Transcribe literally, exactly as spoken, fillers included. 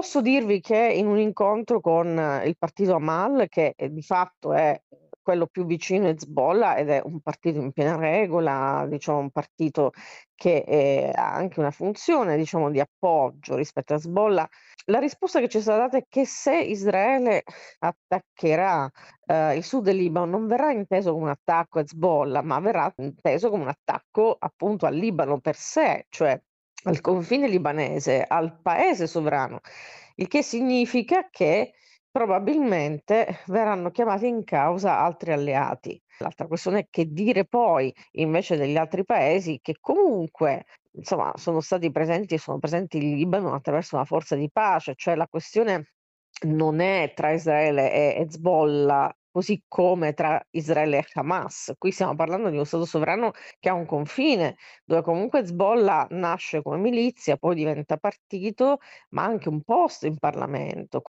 posso dirvi che in un incontro con il partito Amal, che, ehm, di fatto è quello più vicino a Hezbollah ed è un partito in piena regola, diciamo un partito che, ehm, ha anche una funzione, diciamo, di appoggio rispetto a Hezbollah, la risposta che ci è stata data è che se Israele attaccherà, ehm, il sud del Libano non verrà inteso come un attacco a Hezbollah, ma verrà inteso come un attacco appunto al Libano per sé, cioè al confine libanese, al paese sovrano, il che significa che probabilmente verranno chiamati in causa altri alleati. L'altra questione è che dire poi invece degli altri paesi che comunque, insomma, sono stati presenti e sono presenti in Libano attraverso una forza di pace, cioè la questione non è tra Israele e Hezbollah, così come tra Israele e Hamas. Qui stiamo parlando di uno stato sovrano che ha un confine, dove comunque Hezbollah nasce come milizia, poi diventa partito, ma ha anche un posto in Parlamento.